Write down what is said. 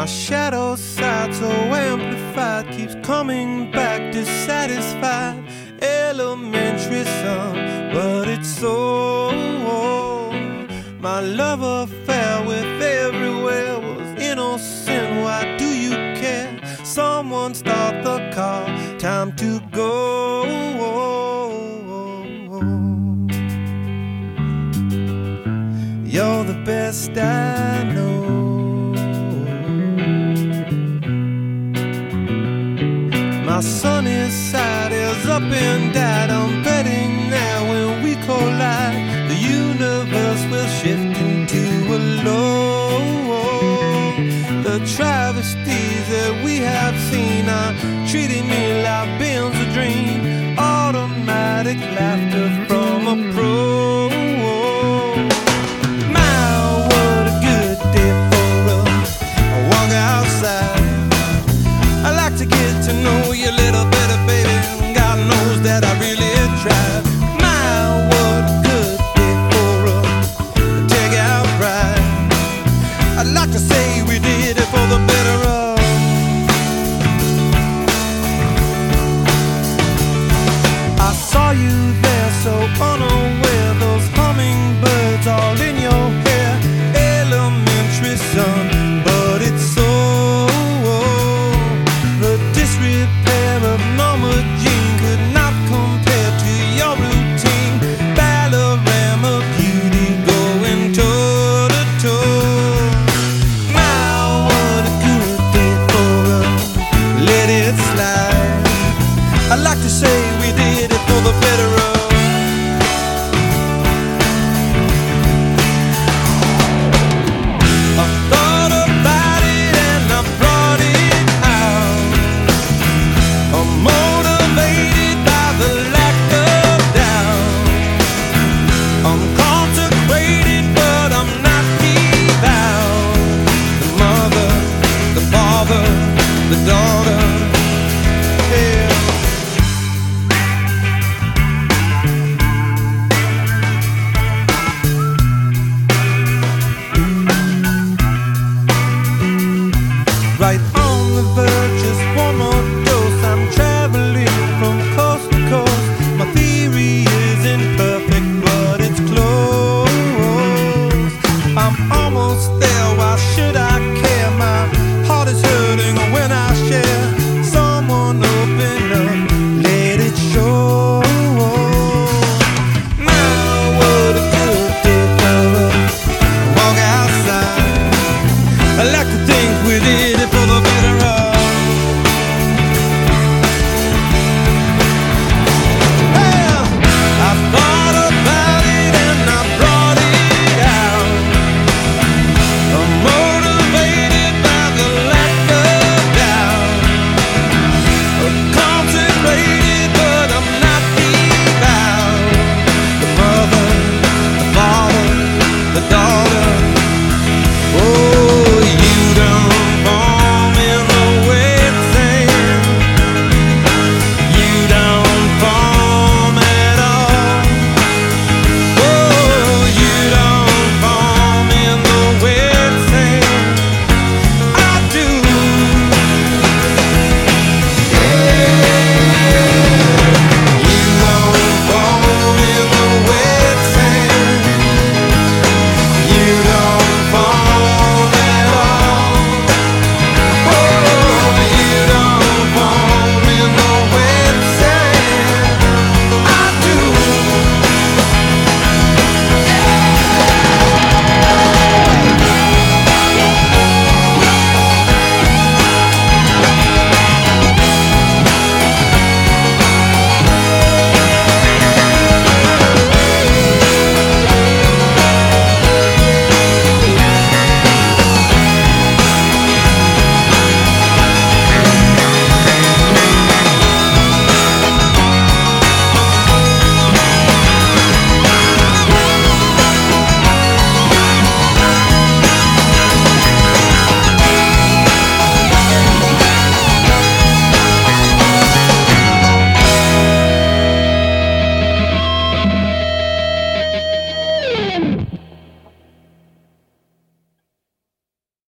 My shadow side so amplified keeps coming back dissatisfied. Elementary son, but it's so. My love affair with everywhere was innocent. Why do you care? Someone start the car, time to go. You're the best I know. My sunny side is up and died. I'm betting now when we collide, the universe will shift into a low. The travesties that we have seen are treating me like being's a dream. Automatic laughter from a pro. My, what a good day for a walk outside. I like to get to know you a little better, baby. God knows that I really tried. My, what a good day for a take-out ride. I'd like to say we did it for the better of. I saw you there so unaware, those hummingbirds all in your hair. Elementary son, but it's so. The disrepair of Norma Jean could not compare to your routine. Ballerama beauty going toe to toe. My, what a good day for a let it slide. I'd like to say we did it for the better of. I thought about it and I brought it out. I'm motivated by the lack of doubt. I'm consecrated but I'm not devout. The mother, the father, the daughter, yeah. Right on the verge, just one more dose. I'm traveling from coast to coast. My theory isn't perfect, but it's close. I'm almost there, why should I care? My heart is hurting when I share. Someone open up